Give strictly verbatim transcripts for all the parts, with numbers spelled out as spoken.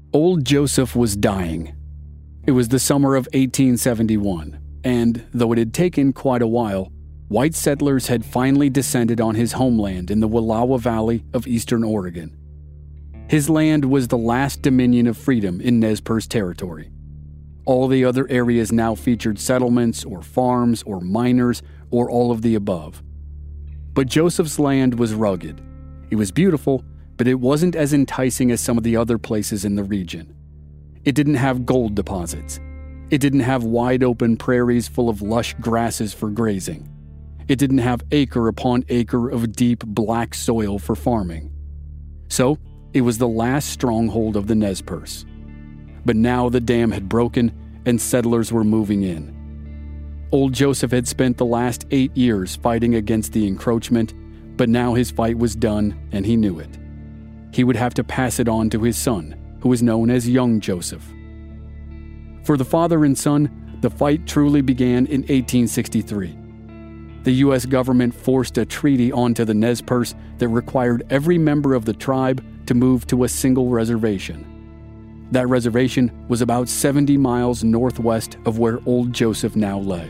Old Joseph was dying. It was the summer of eighteen seventy-one, and though it had taken quite a while, white settlers had finally descended on his homeland in the Wallowa Valley of eastern Oregon. His land was the last dominion of freedom in Nez Perce territory. All the other areas now featured settlements or farms or miners or all of the above. But Joseph's land was rugged. It was beautiful, but it wasn't as enticing as some of the other places in the region. It didn't have gold deposits. It didn't have wide-open prairies full of lush grasses for grazing. It didn't have acre upon acre of deep black soil for farming. So, it was the last stronghold of the Nez Perce. But now the dam had broken and settlers were moving in. Old Joseph had spent the last eight years fighting against the encroachment, but now his fight was done and he knew it. He would have to pass it on to his son, who was known as Young Joseph. For the father and son, the fight truly began in eighteen sixty-three. The U S government forced a treaty onto the Nez Perce that required every member of the tribe to move to a single reservation. That reservation was about seventy miles northwest of where Old Joseph now lay.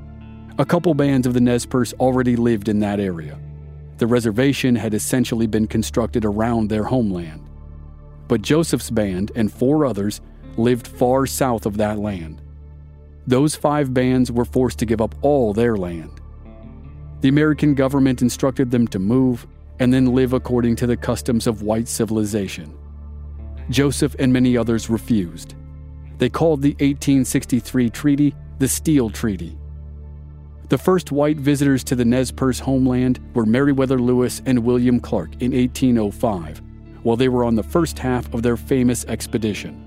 A couple bands of the Nez Perce already lived in that area. The reservation had essentially been constructed around their homeland. But Joseph's band and four others lived far south of that land. Those five bands were forced to give up all their land. The American government instructed them to move and then live according to the customs of white civilization. Joseph and many others refused. They called the eighteen sixty-three treaty the Steele Treaty. The first white visitors to the Nez Perce homeland were Meriwether Lewis and William Clark in eighteen oh five, while they were on the first half of their famous expedition.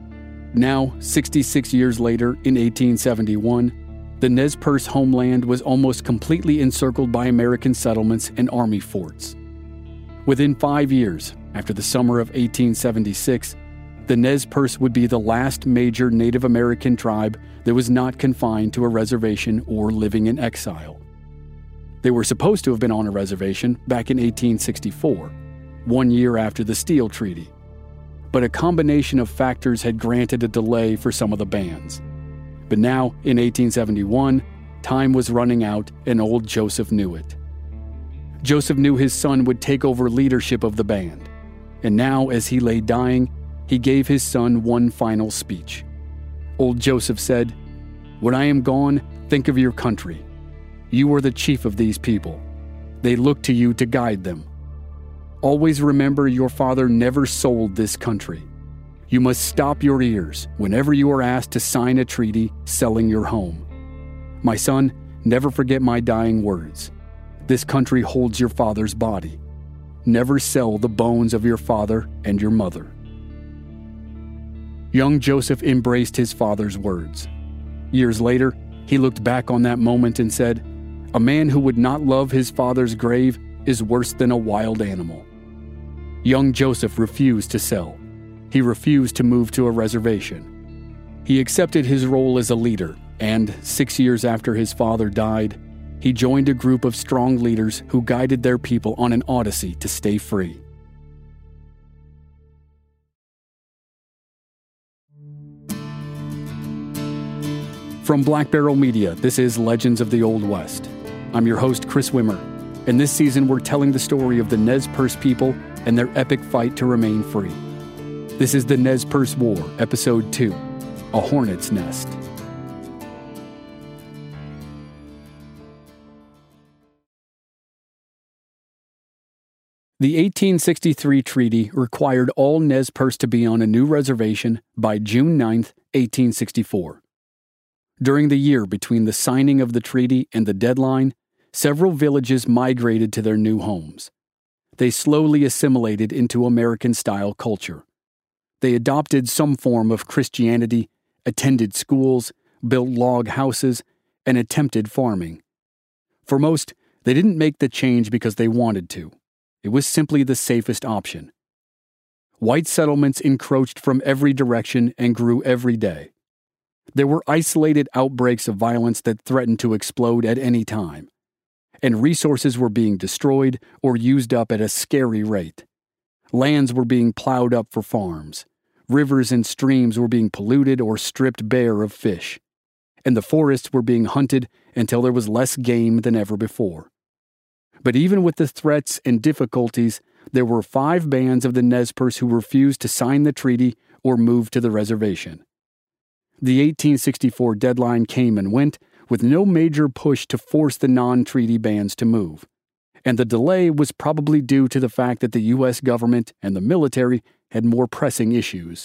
Now, sixty-six years later, in eighteen seventy-one, the Nez Perce homeland was almost completely encircled by American settlements and army forts. Within five years, after the summer of eighteen seventy-six, the Nez Perce would be the last major Native American tribe that was not confined to a reservation or living in exile. They were supposed to have been on a reservation back in eighteen sixty-four, one year after the Steele Treaty. But a combination of factors had granted a delay for some of the bands. But now, in eighteen seventy-one, time was running out and old Joseph knew it. Joseph knew his son would take over leadership of the band. And now, as he lay dying, he gave his son one final speech. Old Joseph said, "When I am gone, think of your country. You are the chief of these people. They look to you to guide them. Always remember your father never sold this country. You must stop your ears whenever you are asked to sign a treaty selling your home. My son, never forget my dying words. This country holds your father's body. Never sell the bones of your father and your mother." Young Joseph embraced his father's words. Years later, he looked back on that moment and said, "A man who would not love his father's grave is worse than a wild animal." Young Joseph refused to sell. He refused to move to a reservation. He accepted his role as a leader, and six years after his father died, he joined a group of strong leaders who guided their people on an odyssey to stay free. From Black Barrel Media, this is Legends of the Old West. I'm your host, Chris Wimmer, and this season we're telling the story of the Nez Perce people and their epic fight to remain free. This is the Nez Perce War, Episode two, A Hornet's Nest. The eighteen sixty-three treaty required all Nez Perce to be on a new reservation by June ninth, eighteen sixty-four. During the year between the signing of the treaty and the deadline, several villages migrated to their new homes. They slowly assimilated into American-style culture. They adopted some form of Christianity, attended schools, built log houses, and attempted farming. For most, they didn't make the change because they wanted to. It was simply the safest option. White settlements encroached from every direction and grew every day. There were isolated outbreaks of violence that threatened to explode at any time, and resources were being destroyed or used up at a scary rate. Lands were being plowed up for farms. Rivers and streams were being polluted or stripped bare of fish, and the forests were being hunted until there was less game than ever before. But even with the threats and difficulties, there were five bands of the Nez Perce who refused to sign the treaty or move to the reservation. The eighteen sixty-four deadline came and went, with no major push to force the non-treaty bands to move, and the delay was probably due to the fact that the U S government and the military had more pressing issues.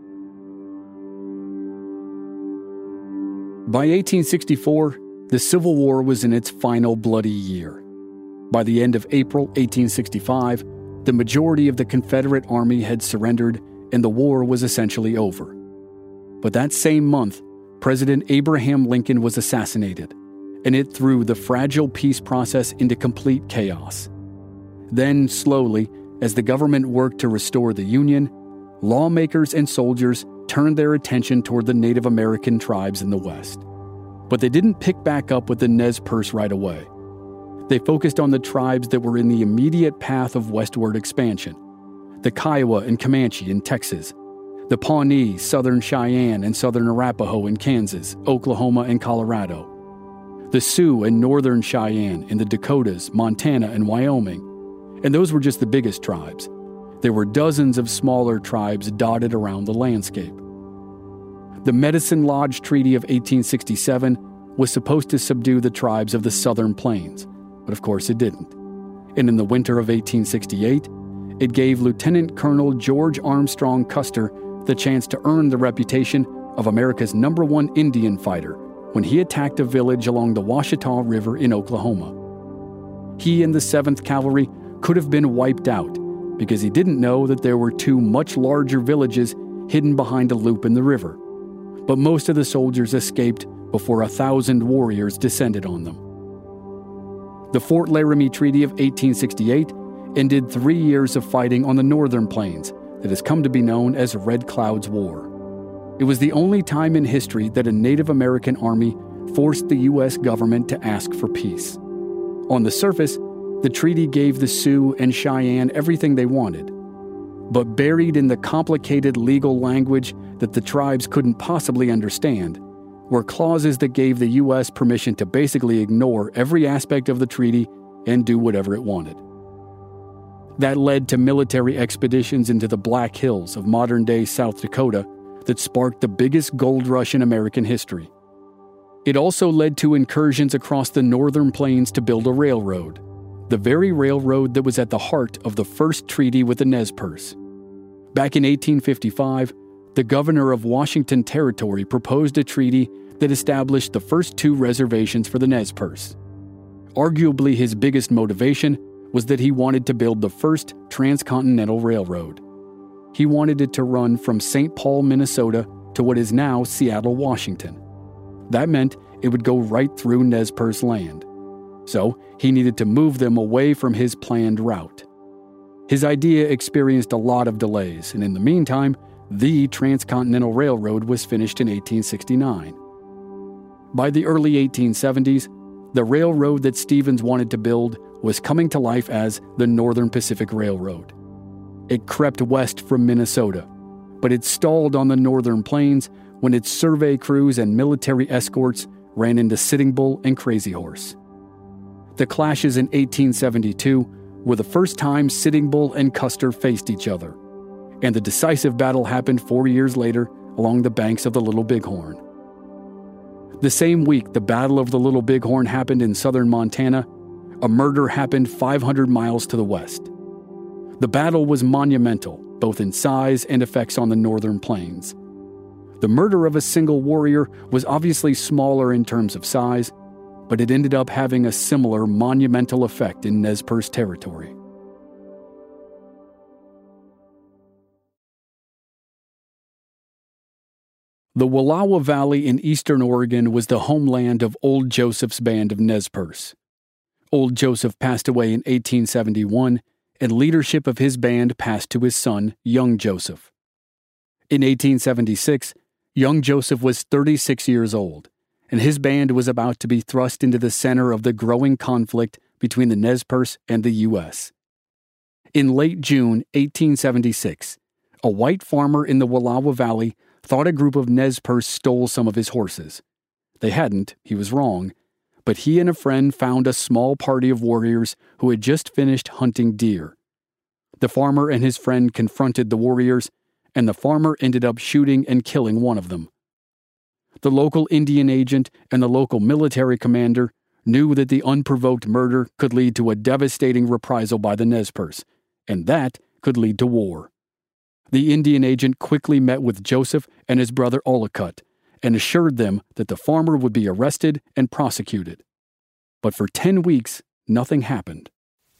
By eighteen sixty-four, the Civil War was in its final bloody year. By the end of April eighteen sixty-five, the majority of the Confederate Army had surrendered and the war was essentially over. But that same month, President Abraham Lincoln was assassinated, and it threw the fragile peace process into complete chaos. Then, slowly, as the government worked to restore the Union, lawmakers and soldiers turned their attention toward the Native American tribes in the West. But they didn't pick back up with the Nez Perce right away. They focused on the tribes that were in the immediate path of westward expansion: the Kiowa and Comanche in Texas, the Pawnee, Southern Cheyenne, and Southern Arapaho in Kansas, Oklahoma, and Colorado, the Sioux and Northern Cheyenne in the Dakotas, Montana, and Wyoming. And those were just the biggest tribes. There were dozens of smaller tribes dotted around the landscape. The Medicine Lodge Treaty of eighteen sixty-seven was supposed to subdue the tribes of the Southern Plains, but of course it didn't. And in the winter of eighteen sixty-eight, it gave Lieutenant Colonel George Armstrong Custer the chance to earn the reputation of America's number one Indian fighter when he attacked a village along the Ouachita River in Oklahoma. He and the seventh Cavalry could have been wiped out because he didn't know that there were two much larger villages hidden behind a loop in the river. But most of the soldiers escaped before a thousand warriors descended on them. The Fort Laramie Treaty of eighteen sixty-eight ended three years of fighting on the northern plains that has come to be known as Red Cloud's War. It was the only time in history that a Native American army forced the U S government to ask for peace. On the surface, the treaty gave the Sioux and Cheyenne everything they wanted. But buried in the complicated legal language that the tribes couldn't possibly understand were clauses that gave the U S permission to basically ignore every aspect of the treaty and do whatever it wanted. That led to military expeditions into the Black Hills of modern-day South Dakota that sparked the biggest gold rush in American history. It also led to incursions across the northern plains to build a railroad, the very railroad that was at the heart of the first treaty with the Nez Perce. Back in eighteen fifty-five, the governor of Washington Territory proposed a treaty that established the first two reservations for the Nez Perce. Arguably his biggest motivation was that he wanted to build the first transcontinental railroad. He wanted it to run from Saint Paul, Minnesota to what is now Seattle, Washington. That meant it would go right through Nez Perce land. So he needed to move them away from his planned route. His idea experienced a lot of delays, and in the meantime, the Transcontinental Railroad was finished in eighteen sixty-nine. By the early eighteen seventies, the railroad that Stevens wanted to build was coming to life as the Northern Pacific Railroad. It crept west from Minnesota, but it stalled on the northern plains when its survey crews and military escorts ran into Sitting Bull and Crazy Horse. The clashes in eighteen seventy-two were the first time Sitting Bull and Custer faced each other, and the decisive battle happened four years later along the banks of the Little Bighorn. The same week the Battle of the Little Bighorn happened in southern Montana, a murder happened five hundred miles to the west. The battle was monumental, both in size and effects on the northern plains. The murder of a single warrior was obviously smaller in terms of size, but it ended up having a similar monumental effect in Nez Perce territory. The Wallowa Valley in eastern Oregon was the homeland of Old Joseph's band of Nez Perce. Old Joseph passed away in eighteen seventy-one, and leadership of his band passed to his son, Young Joseph. In eighteen seventy-six, Young Joseph was thirty-six years old, and his band was about to be thrust into the center of the growing conflict between the Nez Perce and the U S. In late June eighteen seventy-six, a white farmer in the Wallowa Valley thought a group of Nez Perce stole some of his horses. They hadn't, he was wrong, but he and a friend found a small party of warriors who had just finished hunting deer. The farmer and his friend confronted the warriors, and the farmer ended up shooting and killing one of them. The local Indian agent and the local military commander knew that the unprovoked murder could lead to a devastating reprisal by the Nez Perce, and that could lead to war. The Indian agent quickly met with Joseph and his brother Ollicott and assured them that the farmer would be arrested and prosecuted. But for ten weeks, nothing happened.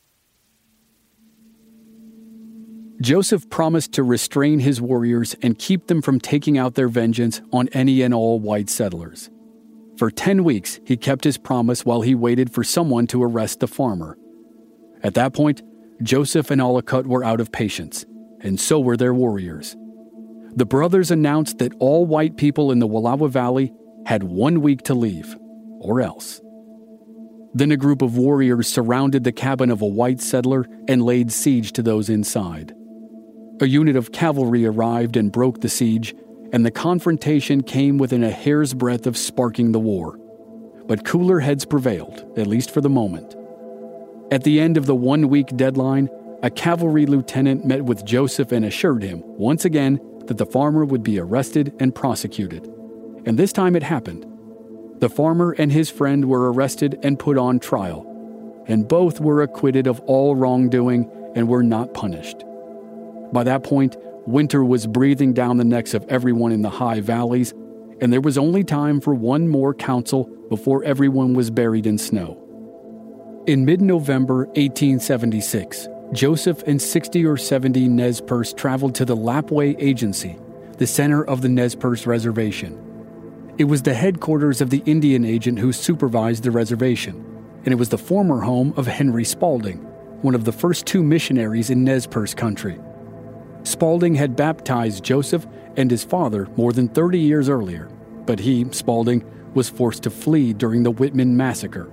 Joseph promised to restrain his warriors and keep them from taking out their vengeance on any and all white settlers. For ten weeks, he kept his promise while he waited for someone to arrest the farmer. At that point, Joseph and Ollicott were out of patience, and so were their warriors. The brothers announced that all white people in the Wallowa Valley had one week to leave, or else. Then a group of warriors surrounded the cabin of a white settler and laid siege to those inside. A unit of cavalry arrived and broke the siege, and the confrontation came within a hair's breadth of sparking the war. But cooler heads prevailed, at least for the moment. At the end of the one-week deadline, a cavalry lieutenant met with Joseph and assured him, once again, that the farmer would be arrested and prosecuted. And this time it happened. The farmer and his friend were arrested and put on trial, and both were acquitted of all wrongdoing and were not punished. By that point, winter was breathing down the necks of everyone in the high valleys, and there was only time for one more council before everyone was buried in snow. In mid-November eighteen seventy-six, Joseph and sixty or seventy Nez Perce traveled to the Lapwai Agency, the center of the Nez Perce Reservation. It was the headquarters of the Indian agent who supervised the reservation, and it was the former home of Henry Spalding, one of the first two missionaries in Nez Perce country. Spalding had baptized Joseph and his father more than thirty years earlier, but he, Spalding, was forced to flee during the Whitman Massacre.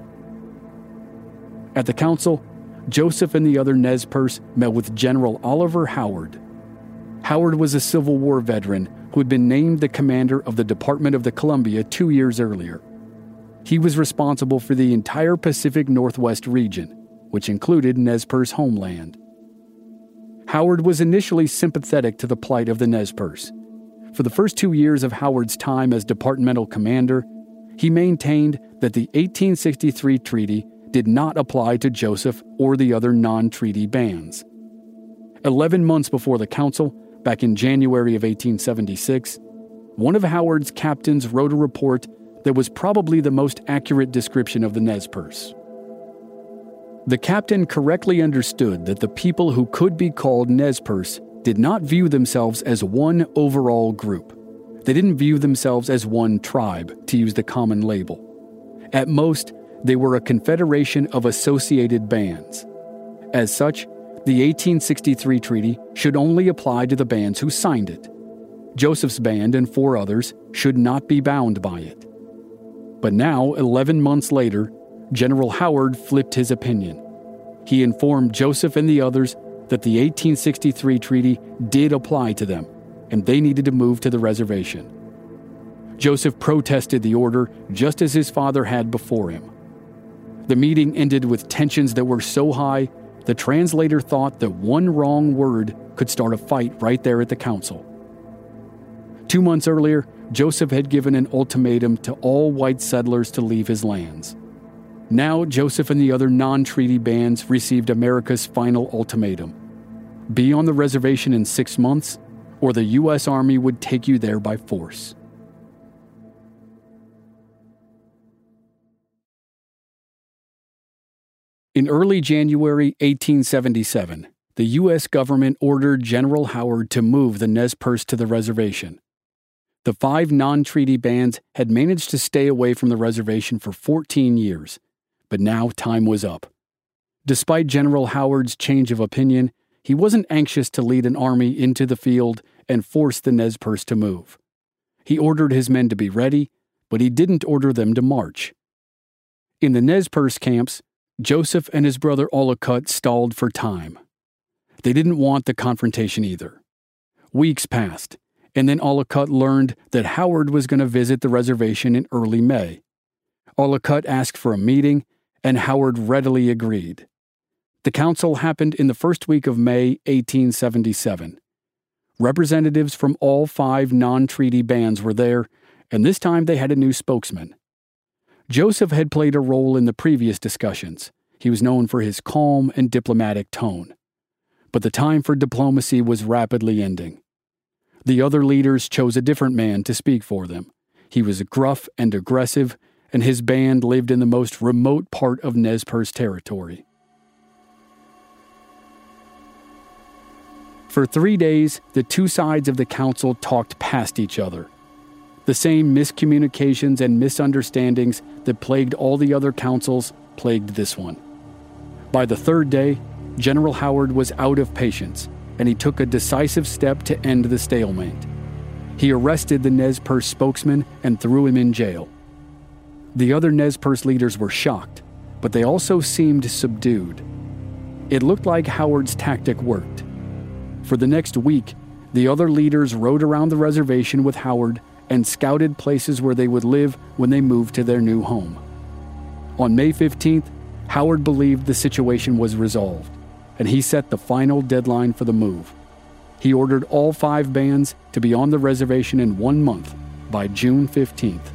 At the council, Joseph and the other Nez Perce met with General Oliver Howard. Howard was a Civil War veteran who had been named the commander of the Department of the Columbia two years earlier. He was responsible for the entire Pacific Northwest region, which included Nez Perce homeland. Howard was initially sympathetic to the plight of the Nez Perce. For the first two years of Howard's time as departmental commander, he maintained that the eighteen sixty-three treaty did not apply to Joseph or the other non-treaty bands. Eleven months before the council, back in January of eighteen seventy-six, one of Howard's captains wrote a report that was probably the most accurate description of the Nez Perce. The captain correctly understood that the people who could be called Nez Perce did not view themselves as one overall group. They didn't view themselves as one tribe, to use the common label. At most, they were a confederation of associated bands. As such, the eighteen sixty-three treaty should only apply to the bands who signed it. Joseph's band and four others should not be bound by it. But now, eleven months later, General Howard flipped his opinion. He informed Joseph and the others that the eighteen sixty-three treaty did apply to them, and they needed to move to the reservation. Joseph protested the order just as his father had before him. The meeting ended with tensions that were so high, the translator thought that one wrong word could start a fight right there at the council. Two months earlier, Joseph had given an ultimatum to all white settlers to leave his lands. Now, Joseph and the other non-treaty bands received America's final ultimatum. Be on the reservation in six months, or the U S Army would take you there by force. In early January eighteen seventy-seven, the U S government ordered General Howard to move the Nez Perce to the reservation. The five non-treaty bands had managed to stay away from the reservation for fourteen years. But now time was up. Despite General Howard's change of opinion, he wasn't anxious to lead an army into the field and force the Nez Perce to move. He ordered his men to be ready, but he didn't order them to march. In the Nez Perce camps, Joseph and his brother Ollicott stalled for time. They didn't want the confrontation either. Weeks passed, and then Ollicott learned that Howard was going to visit the reservation in early May. Ollicott asked for a meeting, and Howard readily agreed. The council happened in the first week of May eighteen seventy-seven. Representatives from all five non-treaty bands were there, and this time they had a new spokesman. Joseph had played a role in the previous discussions. He was known for his calm and diplomatic tone. But the time for diplomacy was rapidly ending. The other leaders chose a different man to speak for them. He was gruff and aggressive, and his band lived in the most remote part of Nez Perce territory. For three days, the two sides of the council talked past each other. The same miscommunications and misunderstandings that plagued all the other councils plagued this one. By the third day, General Howard was out of patience, and he took a decisive step to end the stalemate. He arrested the Nez Perce spokesman and threw him in jail. The other Nez Perce leaders were shocked, but they also seemed subdued. It looked like Howard's tactic worked. For the next week, the other leaders rode around the reservation with Howard and scouted places where they would live when they moved to their new home. On May fifteenth, Howard believed the situation was resolved, and he set the final deadline for the move. He ordered all five bands to be on the reservation in one month, by June fifteenth.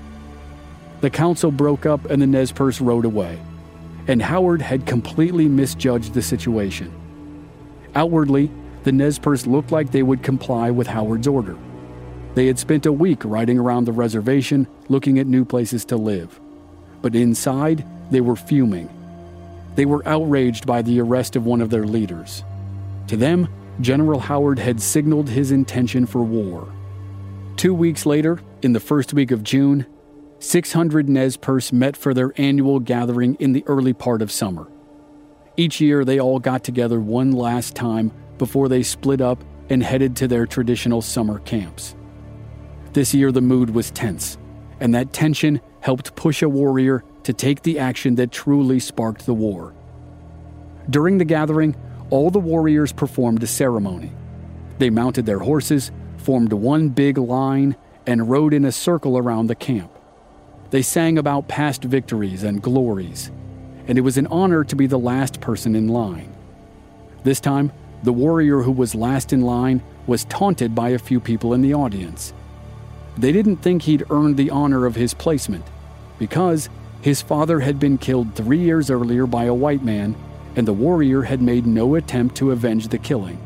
The council broke up and the Nez Perce rode away, and Howard had completely misjudged the situation. Outwardly, the Nez Perce looked like they would comply with Howard's order. They had spent a week riding around the reservation, looking at new places to live. But inside, they were fuming. They were outraged by the arrest of one of their leaders. To them, General Howard had signaled his intention for war. Two weeks later, in the first week of June, six hundred Nez Perce met for their annual gathering in the early part of summer. Each year, they all got together one last time before they split up and headed to their traditional summer camps. This year the mood was tense, and that tension helped push a warrior to take the action that truly sparked the war. During the gathering, all the warriors performed a ceremony. They mounted their horses, formed one big line, and rode in a circle around the camp. They sang about past victories and glories, and it was an honor to be the last person in line. This time, the warrior who was last in line was taunted by a few people in the audience. They didn't think he'd earned the honor of his placement, because his father had been killed three years earlier by a white man, and the warrior had made no attempt to avenge the killing.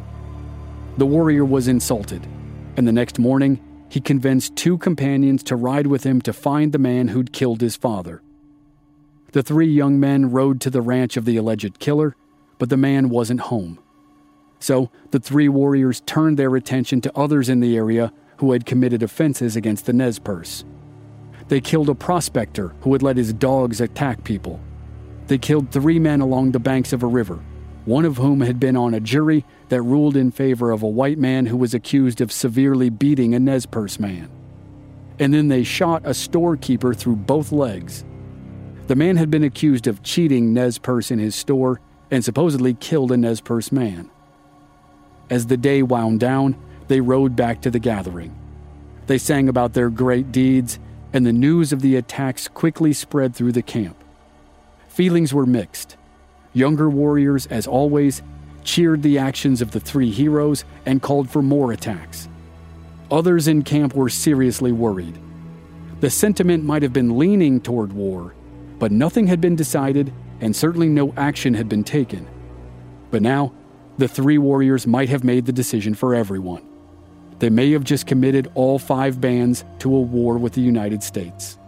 The warrior was insulted, and the next morning, he convinced two companions to ride with him to find the man who'd killed his father. The three young men rode to the ranch of the alleged killer, but the man wasn't home. So the three warriors turned their attention to others in the area who had committed offenses against the Nez Perce. They killed a prospector who had let his dogs attack people. They killed three men along the banks of a river, one of whom had been on a jury that ruled in favor of a white man who was accused of severely beating a Nez Perce man. And then they shot a storekeeper through both legs. The man had been accused of cheating Nez Perce in his store and supposedly killed a Nez Perce man. As the day wound down, they rode back to the gathering. They sang about their great deeds, and the news of the attacks quickly spread through the camp. Feelings were mixed. Younger warriors, as always, cheered the actions of the three heroes and called for more attacks. Others in camp were seriously worried. The sentiment might have been leaning toward war, but nothing had been decided and certainly no action had been taken. But now, the three warriors might have made the decision for everyone. They may have just committed all five bands to a war with the United States.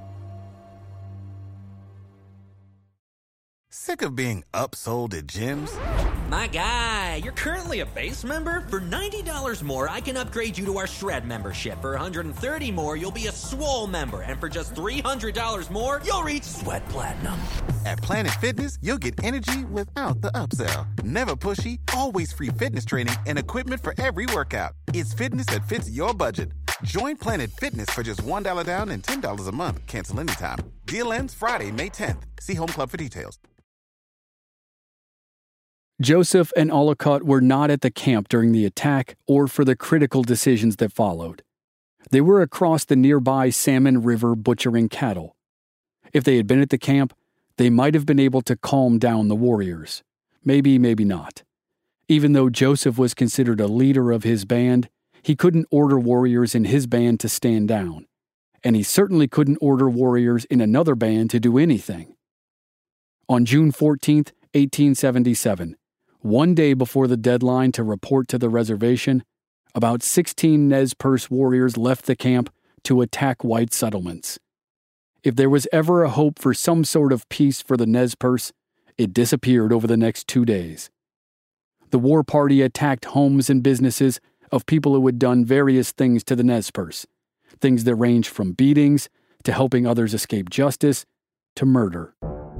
Sick of being upsold at gyms? My guy, you're currently a base member? For ninety dollars more, I can upgrade you to our Shred membership. For one hundred thirty dollars more, you'll be a Swole member. And for just three hundred dollars more, you'll reach Sweat Platinum. At Planet Fitness, you'll get energy without the upsell. Never pushy, always free fitness training and equipment for every workout. It's fitness that fits your budget. Join Planet Fitness for just one dollar down and ten dollars a month. Cancel anytime. Deal ends Friday, May tenth. See Home Club for details. Joseph and Ollicott were not at the camp during the attack or for the critical decisions that followed. They were across the nearby Salmon River butchering cattle. If they had been at the camp, they might have been able to calm down the warriors. Maybe, maybe not. Even though Joseph was considered a leader of his band, he couldn't order warriors in his band to stand down, and he certainly couldn't order warriors in another band to do anything. On June fourteenth, eighteen seventy-seven, one day before the deadline to report to the reservation, about sixteen Nez Perce warriors left the camp to attack white settlements. If there was ever a hope for some sort of peace for the Nez Perce, it disappeared over the next two days. The war party attacked homes and businesses of people who had done various things to the Nez Perce, things that ranged from beatings to helping others escape justice to murder.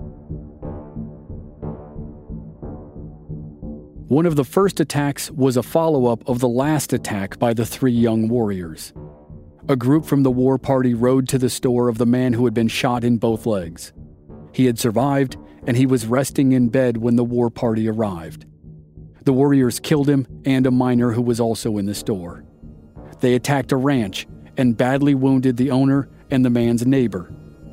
One of the first attacks was a follow-up of the last attack by the three young warriors. A group from the war party rode to the store of the man who had been shot in both legs. He had survived, and he was resting in bed when the war party arrived. The warriors killed him and a miner who was also in the store. They attacked a ranch and badly wounded the owner and the man's neighbor.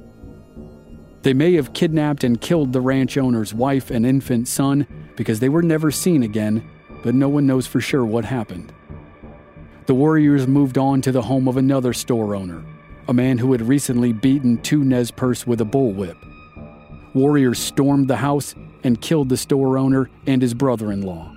They may have kidnapped and killed the ranch owner's wife and infant son because they were never seen again, but no one knows for sure what happened. The warriors moved on to the home of another store owner, a man who had recently beaten two Nez Perce with a bullwhip. Warriors stormed the house and killed the store owner and his brother-in-law.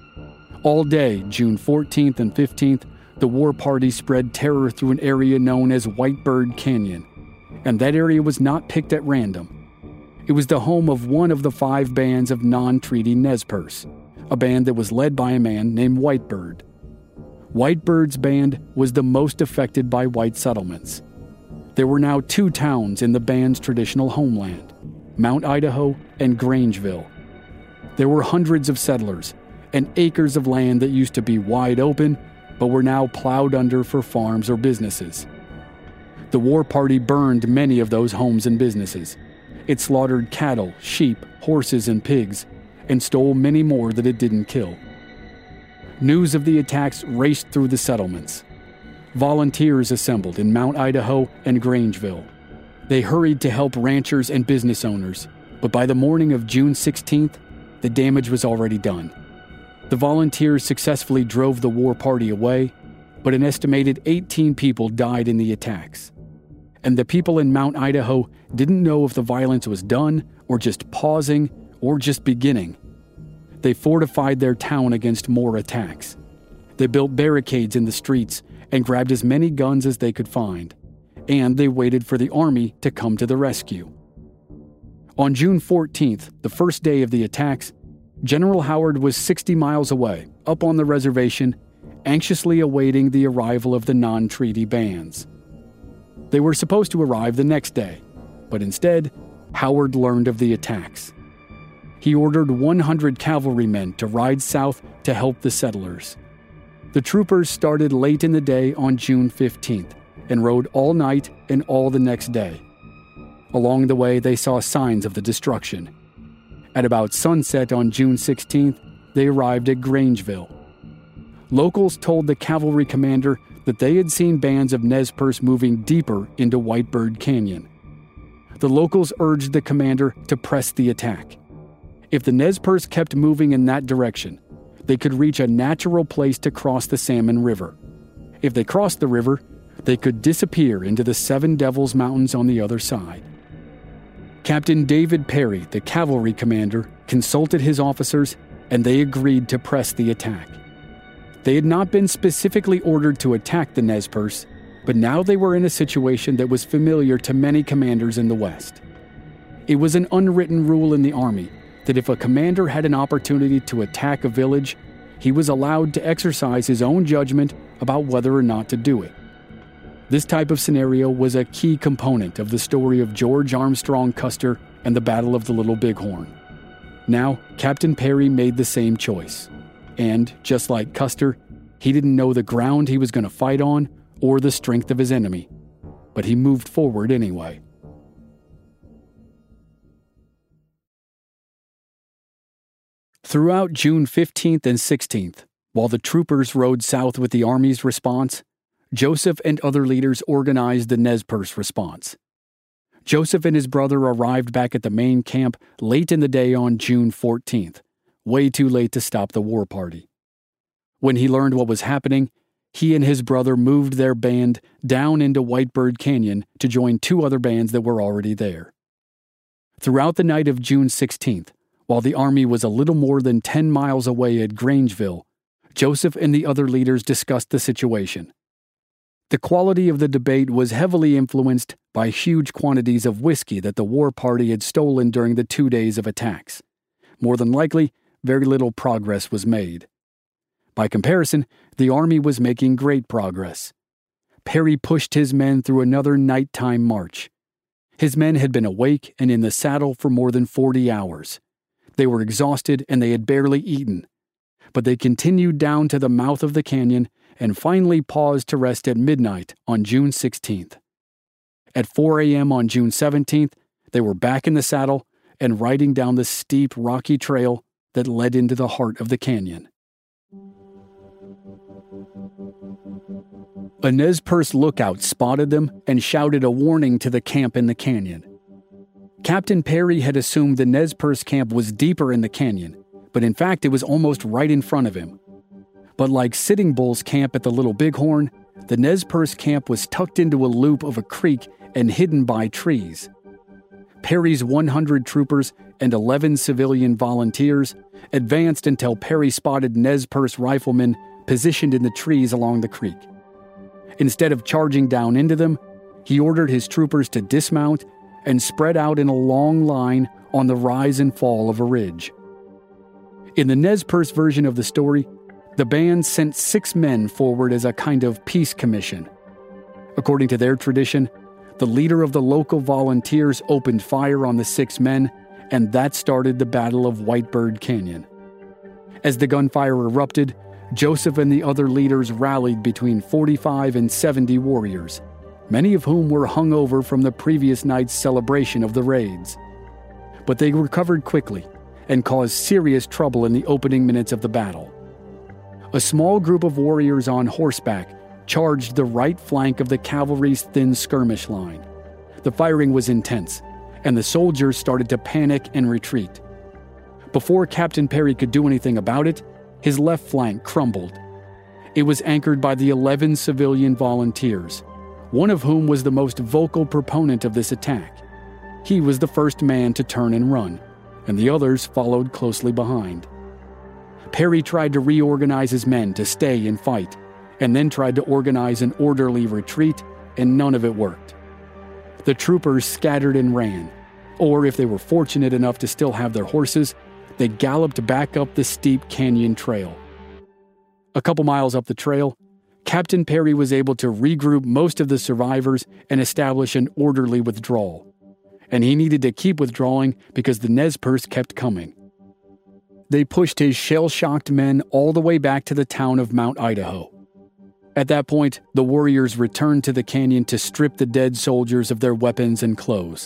All day, June fourteenth and fifteenth, the war party spread terror through an area known as Whitebird Canyon, and that area was not picked at random. It was the home of one of the five bands of non-treaty Nez Perce, a band that was led by a man named Whitebird. Whitebird's band was the most affected by white settlements. There were now two towns in the band's traditional homeland, Mount Idaho and Grangeville. There were hundreds of settlers and acres of land that used to be wide open, but were now plowed under for farms or businesses. The war party burned many of those homes and businesses. It slaughtered cattle, sheep, horses, and pigs, and stole many more that it didn't kill. News of the attacks raced through the settlements. Volunteers assembled in Mount Idaho and Grangeville. They hurried to help ranchers and business owners, but by the morning of June sixteenth, the damage was already done. The volunteers successfully drove the war party away, but an estimated eighteen people died in the attacks. And the people in Mount Idaho didn't know if the violence was done, or just pausing, or just beginning. They fortified their town against more attacks. They built barricades in the streets and grabbed as many guns as they could find. And they waited for the army to come to the rescue. On June fourteenth, the first day of the attacks, General Howard was sixty miles away, up on the reservation, anxiously awaiting the arrival of the non-treaty bands. They were supposed to arrive the next day, but instead, Howard learned of the attacks. He ordered one hundred cavalrymen to ride south to help the settlers. The troopers started late in the day on June fifteenth and rode all night and all the next day. Along the way, they saw signs of the destruction. At about sunset on June sixteenth, they arrived at Grangeville. Locals told the cavalry commander that they had seen bands of Nez Perce moving deeper into Whitebird Canyon. The locals urged the commander to press the attack. If the Nez Perce kept moving in that direction, they could reach a natural place to cross the Salmon River. If they crossed the river, they could disappear into the Seven Devils Mountains on the other side. Captain David Perry, the cavalry commander, consulted his officers, and they agreed to press the attack. They had not been specifically ordered to attack the Nez Perce, but now they were in a situation that was familiar to many commanders in the West. It was an unwritten rule in the Army that if a commander had an opportunity to attack a village, he was allowed to exercise his own judgment about whether or not to do it. This type of scenario was a key component of the story of George Armstrong Custer and the Battle of the Little Bighorn. Now, Captain Perry made the same choice. And, just like Custer, he didn't know the ground he was going to fight on or the strength of his enemy. But he moved forward anyway. Throughout June fifteenth and sixteenth, while the troopers rode south with the Army's response, Joseph and other leaders organized the Nez Perce response. Joseph and his brother arrived back at the main camp late in the day on June fourteenth, way too late to stop the war party. When he learned what was happening, he and his brother moved their band down into Whitebird Canyon to join two other bands that were already there. Throughout the night of June sixteenth, while the Army was a little more than ten miles away at Grangeville, Joseph and the other leaders discussed the situation. The quality of the debate was heavily influenced by huge quantities of whiskey that the war party had stolen during the two days of attacks. More than likely, very little progress was made. By comparison, the Army was making great progress. Perry pushed his men through another nighttime march. His men had been awake and in the saddle for more than forty hours. They were exhausted and they had barely eaten. But they continued down to the mouth of the canyon and finally paused to rest at midnight on June sixteenth. At four a.m. on June seventeenth, they were back in the saddle and riding down the steep, rocky trail that led into the heart of the canyon. A Nez Perce lookout spotted them and shouted a warning to the camp in the canyon. Captain Perry had assumed the Nez Perce camp was deeper in the canyon, but in fact it was almost right in front of him. But like Sitting Bull's camp at the Little Bighorn, the Nez Perce camp was tucked into a loop of a creek and hidden by trees. Perry's one hundred troopers and eleven civilian volunteers advanced until Perry spotted Nez Perce riflemen positioned in the trees along the creek. Instead of charging down into them, he ordered his troopers to dismount and spread out in a long line on the rise and fall of a ridge. In the Nez Perce version of the story, the band sent six men forward as a kind of peace commission. According to their tradition, the leader of the local volunteers opened fire on the six men, and that started the Battle of Whitebird Canyon. As the gunfire erupted, Joseph and the other leaders rallied between forty-five and seventy warriors, many of whom were hungover from the previous night's celebration of the raids. But they recovered quickly and caused serious trouble in the opening minutes of the battle. A small group of warriors on horseback charged the right flank of the cavalry's thin skirmish line. The firing was intense, and the soldiers started to panic and retreat. Before Captain Perry could do anything about it, his left flank crumbled. It was anchored by the eleven civilian volunteers, one of whom was the most vocal proponent of this attack. He was the first man to turn and run, and the others followed closely behind. Perry tried to reorganize his men to stay and fight, and then tried to organize an orderly retreat, and none of it worked. The troopers scattered and ran, or if they were fortunate enough to still have their horses, they galloped back up the steep canyon trail. A couple miles up the trail, Captain Perry was able to regroup most of the survivors and establish an orderly withdrawal. And he needed to keep withdrawing because the Nez Perce kept coming. They pushed his shell-shocked men all the way back to the town of Mount Idaho. At that point, the warriors returned to the canyon to strip the dead soldiers of their weapons and clothes.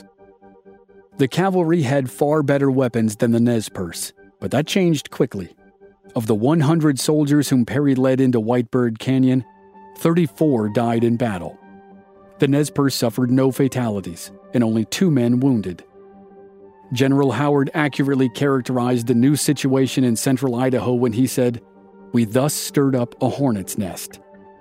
The cavalry had far better weapons than the Nez Perce, but that changed quickly. Of the one hundred soldiers whom Perry led into Whitebird Canyon, thirty-four died in battle. The Nez Perce suffered no fatalities, and only two men wounded. General Howard accurately characterized the new situation in central Idaho when he said, "We thus stirred up a hornet's nest."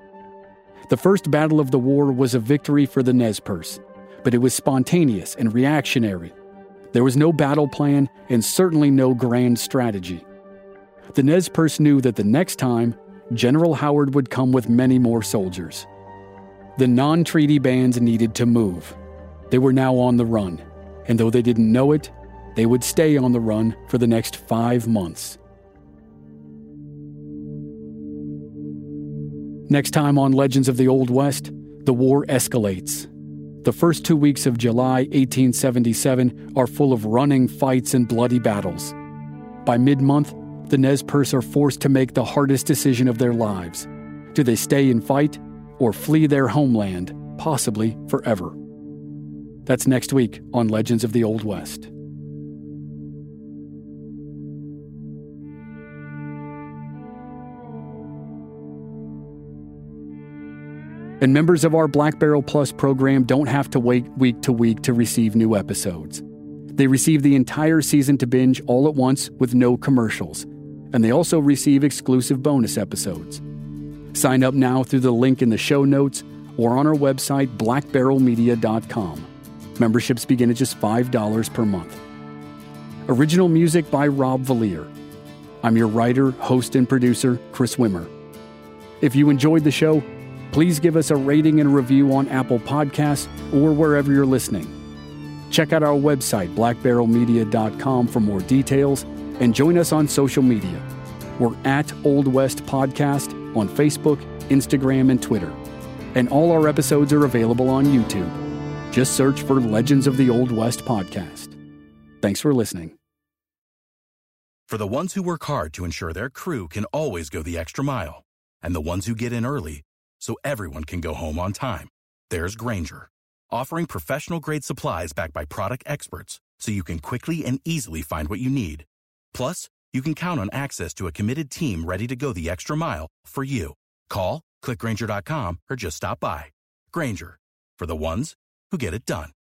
The first battle of the war was a victory for the Nez Perce, but it was spontaneous and reactionary. There was no battle plan and certainly no grand strategy. The Nez Perce knew that the next time, General Howard would come with many more soldiers. The non-treaty bands needed to move. They were now on the run, and though they didn't know it, they would stay on the run for the next five months. Next time on Legends of the Old West, the war escalates. The first two weeks of July eighteen seventy-seven are full of running fights and bloody battles. By mid-month, the Nez Perce are forced to make the hardest decision of their lives. Do they stay and fight, or flee their homeland, possibly forever? That's next week on Legends of the Old West. And members of our Black Barrel Plus program don't have to wait week to week to receive new episodes. They receive the entire season to binge all at once with no commercials, and they also receive exclusive bonus episodes. Sign up now through the link in the show notes or on our website, black barrel media dot com. Memberships begin at just five dollars per month. Original music by Rob Valier. I'm your writer, host, and producer, Chris Wimmer. If you enjoyed the show, please give us a rating and review on Apple Podcasts or wherever you're listening. Check out our website, black barrel media dot com, for more details, and join us on social media. We're at Old West Podcast on Facebook, Instagram, and Twitter. And all our episodes are available on YouTube. Just search for Legends of the Old West Podcast. Thanks for listening. For the ones who work hard to ensure their crew can always go the extra mile, and the ones who get in early so everyone can go home on time, there's Grainger, offering professional-grade supplies backed by product experts so you can quickly and easily find what you need. Plus, you can count on access to a committed team ready to go the extra mile for you. Call, click Grainger dot com, or just stop by. Grainger, for the ones who get it done.